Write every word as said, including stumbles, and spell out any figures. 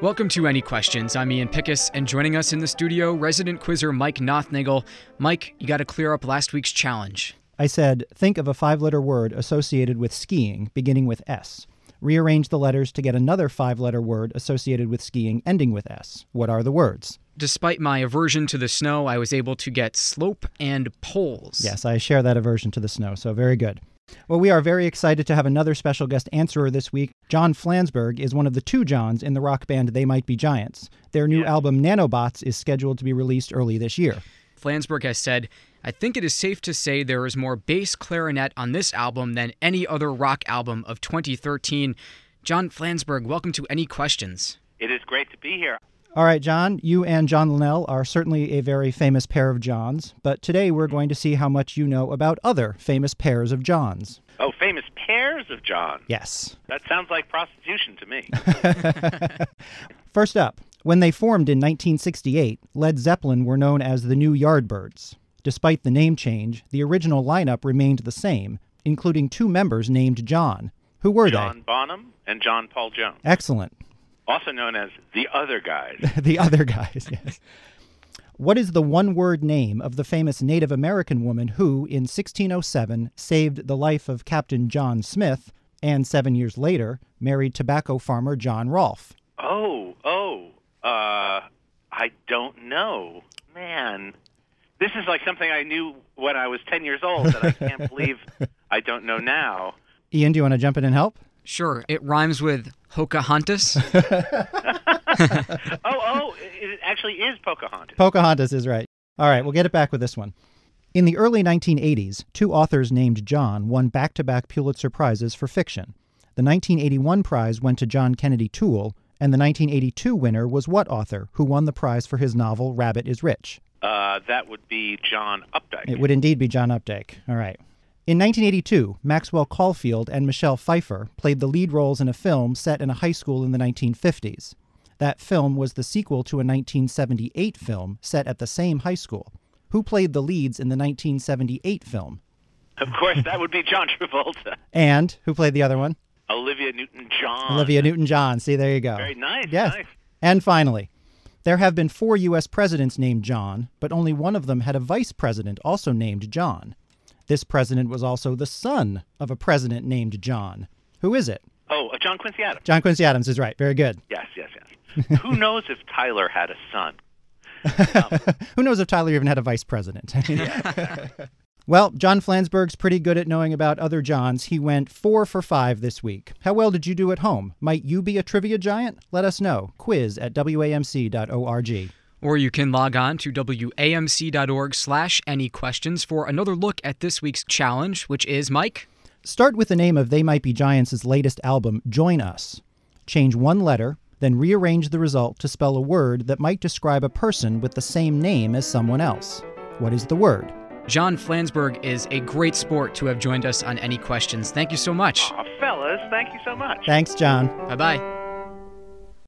Welcome to Any Questions. I'm Ian Pickus, and joining us in the studio, resident quizzer Mike Nothnagel. Mike, you got to clear up last week's challenge. I said, think of a five-letter word associated with skiing, beginning with S. Rearrange the letters to get another five-letter word associated with skiing, ending with S. What are the words? Despite my aversion to the snow, I was able to get slope and poles. Yes, I share that aversion to the snow, so very good. Well, we are very excited to have another special guest answerer this week. John Flansburgh is one of the two Johns in the rock band They Might Be Giants. Their new Yeah. album, Nanobots, is scheduled to be released early this year. Flansburgh has said, I think it is safe to say there is more bass clarinet on this album than any other rock album of twenty thirteen. John Flansburgh, welcome to Any Questions. It is great to be here. All right, John, you and John Linnell are certainly a very famous pair of Johns, but today we're going to see how much you know about other famous pairs of Johns. Oh, famous pairs of John. Yes. That sounds like prostitution to me. First up, when they formed in nineteen sixty-eight, Led Zeppelin were known as the New Yardbirds. Despite the name change, the original lineup remained the same, including two members named John. Who were John Bonham and John Paul Jones, they? Excellent. also known as the other guys. The other guys, yes. What is the one-word name of the famous Native American woman who, in sixteen oh seven, saved the life of Captain John Smith, and seven years later, married tobacco farmer John Rolfe? Oh, oh, uh, I don't know. Man, this is like something I knew when I was ten years old that I can't believe I don't know now. Ian, do you want to jump in and help? Sure, it rhymes with Pocahontas. oh, oh, it actually is Pocahontas. Pocahontas is right. All right, we'll get it back with this one. In the early nineteen eighties, two authors named John won back-to-back Pulitzer Prizes for fiction. The nineteen eighty-one prize went to John Kennedy Toole, and the nineteen eighty-two winner was what author who won the prize for his novel Rabbit is Rich? Uh, that would be John Updike. It would indeed be John Updike. All right. In nineteen eighty-two, Maxwell Caulfield and Michelle Pfeiffer played the lead roles in a film set in a high school in the nineteen fifties. That film was the sequel to a nineteen seventy-eight film set at the same high school. Who played the leads in the nineteen seventy-eight film? Of course, that would be John Travolta. And who played the other one? Olivia Newton-John. Olivia Newton-John. See, there you go. Very nice. Yes. Nice. And finally, there have been four U S presidents named John, but only one of them had a vice president also named John. This president was also the son of a president named John. Who is it? Oh, uh, John Quincy Adams. John Quincy Adams is right. Very good. Yes, yes, yes. Who knows if Tyler had a son? Um, Who knows if Tyler even had a vice president? Well, John Flansburgh's pretty good at knowing about other Johns. He went four for five this week. How well did you do at home? Might you be a trivia giant? Let us know. Quiz at W A M C dot org. Or you can log on to W A M C dot org slash any questions for another look at this week's challenge, which is, Mike? Start with the name of They Might Be Giants' latest album, Join Us. Change one letter, then rearrange the result to spell a word that might describe a person with the same name as someone else. What is the word? John Flansburgh is a great sport to have joined us on Any Questions. Thank you so much. Aw, fellas, thank you so much. Thanks, John. Bye-bye.